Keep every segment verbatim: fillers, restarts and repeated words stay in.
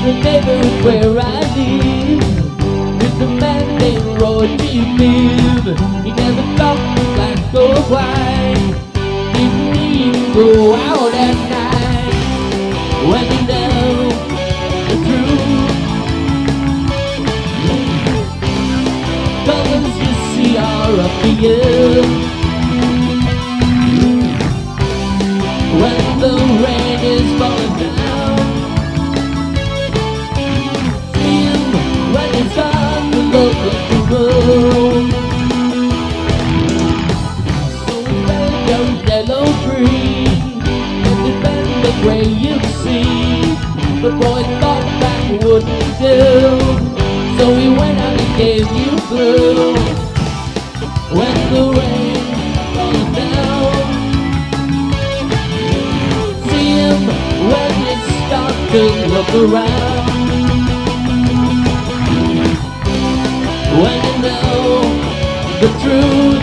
the neighborhood where I live, with a man named Roy G. Bibb. He never talked black or white, didn't even go out at night. When he knew the truth, colors you see are up to you. When the rain is falling down, see him when it's on the look of the road. So bend your yellow green, and defend the way you see. But Roy thought that wouldn't do, so he went out and gave you blue. When the rain falls down, when you start to look around, when you know the truth,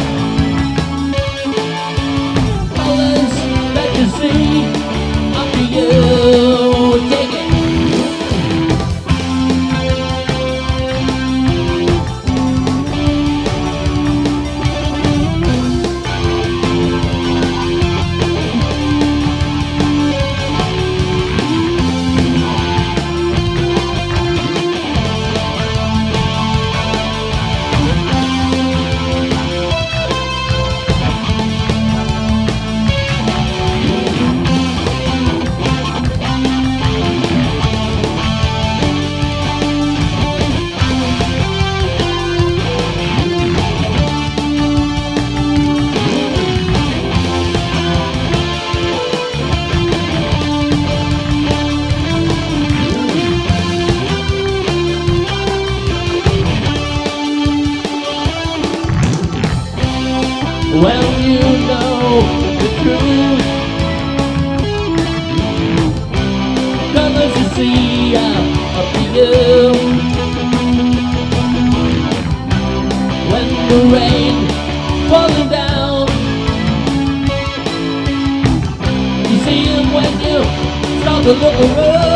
colors that you see up to you. Take it. Well, you know the truth, colors you see are up to you. When the rain falling down, you see him when you start to look around.